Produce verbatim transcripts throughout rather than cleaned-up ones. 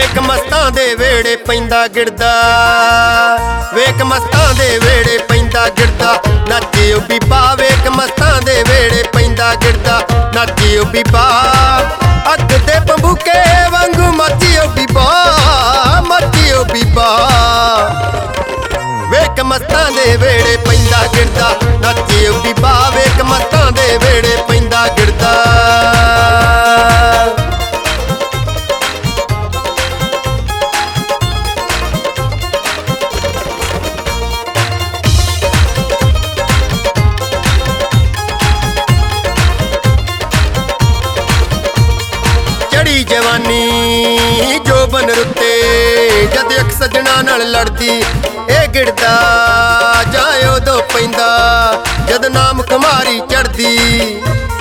ਵੇਖ ਮਸਤਾਂ ਦੇ ਵੇੜੇ ਪੈਂਦਾ ਗਿਰਦਾ, ਵੇਖ ਮਸਤਾਂ ਦੇ ਵੇੜੇ ਪੈਂਦਾ ਗਿਰਦਾ, ਨੱਚੇ ਓ ਬੀਬਾ ਵੇਖ ਮਸਤਾਂ ਦੇ ਵੇੜੇ ਪੈਂਦਾ ਗਿਰਦਾ, ਨੱਚੇ ਓ ਬੀਬਾ ਅੱਗ ਦੇ ਬੰਬੂਕੇ ਵਾਂਗੂ ਮੱਚੀ ਓ ਬੀਬਾ, ਮੱਚੀ ਓ ਬੀਬਾ ਵੇਖ ਮਸਤਾਂ ਦੇ ਵੇੜੇ ਪੈਂਦਾ ਗਿਰਦਾ, ਨੱਚੇ ਓ ਬੀਬਾ ਵੇਖ ਮਸਤਾਂ ਦੇ ਵੇੜੇ ਪੈਂਦਾ ਗਿਰਦਾ। ਚੜੀ ਜਵਾਨੀ ਜੋਬਨ ਰੁੱਤੇ ਜਦ ਇੱਕ ਸੱਜਣਾ ਨਾਲ ਲੜਦੀ, ਇਹ ਗਿਰਦਾ ਜਾਂ ਉਦੋਂ ਪੈਂਦਾ ਜਦ ਨਾਮ ਕੁਮਾਰੀ ਚੜਦੀ।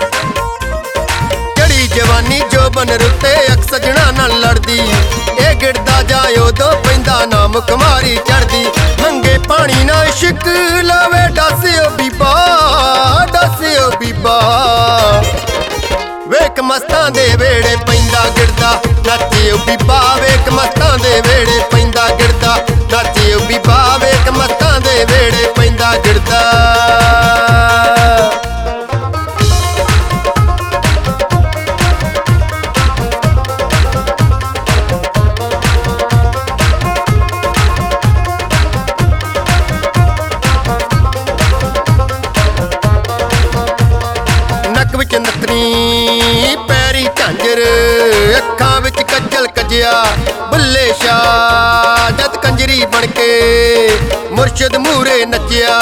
ਚੜੀ ਜਵਾਨੀ ਜੋਬਨ ਰੁੱਤੇ ਇੱਕ ਸੱਜਣਾ ਨਾਲ ਲੜਦੀ, ਇਹ ਗਿਰਦਾ ਜਾਂ ਉਦੋਂ ਪੈਂਦਾ ਨਾਮ ਕੁਮਾਰੀ ਚੜਦੀ। ਮੰਗੇ ਪਾਣੀ ਨਾ ਇਸ਼ਕ ਲਵੇ ਦੱਸਿਓ ਬੀਬਾ, ਦੱਸਿਓ ਬੀਬਾ ਵੇਖ ਮਸਤਾਂ ਦੇ ਵੇੜੇ ਪੈਂਦਾ ਗਿਰਦਾ, ਨੱਚਿਓ ਬੀਬਾ ਵੇਖ ਮਸਤਾਂ ਦੇ ਵੇੜੇ ਪੈਂਦਾ ਗਿਰਦਾ, ਨੱਚਿਓ ਬੀਬਾ ਵੇਖ ਮਸਤਾਂ ਦੇ ਵੇੜੇ ਪੈਂਦਾ ਗਿਰਦਾ। ਨੱਕ ਵਿੱਚ ਨੱਤਨੀ ਪੈਰੀ ਝਾਂਜਰ, ਅੱਖਾਂ ਵਿੱਚ ਕੱਜਲ ਕੱਜਿਆ ਬੁੱਲੇ ਸ਼ਾਹ ਜਦ ਕੰਜਰੀ ਬਣ ਕੇ ਮੁਰਸ਼ਦ ਮੂਰੇ ਨੱਚਿਆ।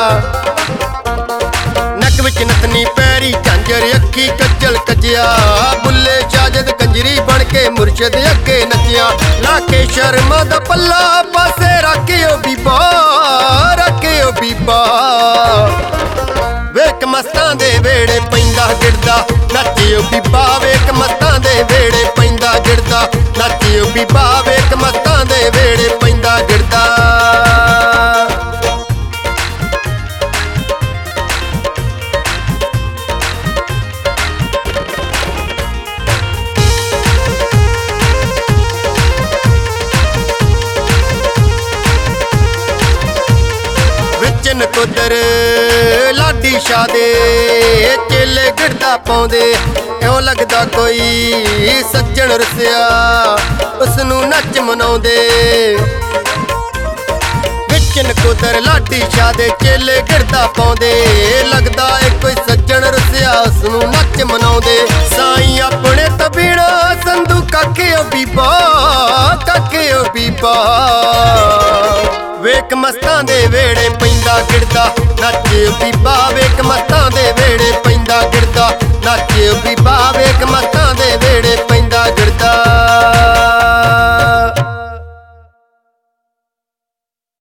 ਨੱਕ ਵਿੱਚ ਨੱਤਨੀ ਪੈਰੀ ਝਾਂਜਰ, ਅੱਖੀ ਕੱਜਲ ਕੱਜਿਆ ਬੁੱਲੇ ਸ਼ਾਹ ਜਦ ਕੰਜਰੀ ਬਣ ਕੇ ਮੁਰਸ਼ਦ ਅੱਗੇ ਨੱਚਿਆ। ਲਾ ਕੇ ਸ਼ਰਮਾ ਦਾ ਪੱਲਾ ਪਾਸੇ ਰੱਖਿਓ ਬੀਬਾ, ਰੱਖਿਓ ਬੀਬਾ ਵੇਖ ਮਸਤਾਂ ਦੇ ਵੇੜੇ ਪੈਂਦਾ ਗਿਰਦਾ, ਨੱਚਿਓ ਬੀਬਾ ਵੇਖ ਮਸਤਾਂ ਦੇ ਵੇੜੇ ਪੈਂਦਾ ਗਿਰਦਾ, ਨੱਚਿਓ ਬੀਬਾ ਵੇਖ ਮਸਤਾਂ ਦੇ ਵੇੜੇ ਪੈਂਦਾ ਗਿਰਦਾ। ਵਿੱਚ ਨਕੋਦਰ ਲਾਡੀ ਸ਼ਾਹ ਦੇ ਚੇਲੇ ਗਿਰਦਾ ਪਾਉਂਦੇ, ਇਉਂ ਲੱਗਦਾ ਕੋਈ ਸੱਜਣ ਰੁੱਸਿਆ ਉਸਨੂੰ ਨੱਚ ਮਨਾਉਂਦੇ। ਵਿੱਚ ਨਕੋਦਰ ਲਾਡੀ ਸ਼ਾਹ ਦੇ ਚੇਲੇ ਗਿਰਦਾ ਪਾਉਂਦੇ, ਲੱਗਦਾ ਏ ਕੋਈ ਸੱਜਣ ਰੁੱਸਿਆ ਉਸਨੂੰ ਨੱਚ ਮਨਾਉਂਦੇ। ਸਾਈਂ ਆਪਣੇ ਤਬੀੜਾ ਸੰਧੂ ਕਾਕੇ ਓ ਬੀਬਾ, ਕਾਕੇ ਓ ਬੀਬਾ ਵੇਖ ਮਸਤਾਂ ਦੇ ਵੇੜੇ ਪੈਂਦਾ ਗਿਰਦਾ, ਨੱਚਿਓ ਬੀਬਾ ਵੇਖ ਮਸਤਾਂ ਦੇ ਵੇੜੇ ਪੈਂਦਾ ਗਿਰਦਾ, ਨੱਚਿਓ ਬੀਬਾ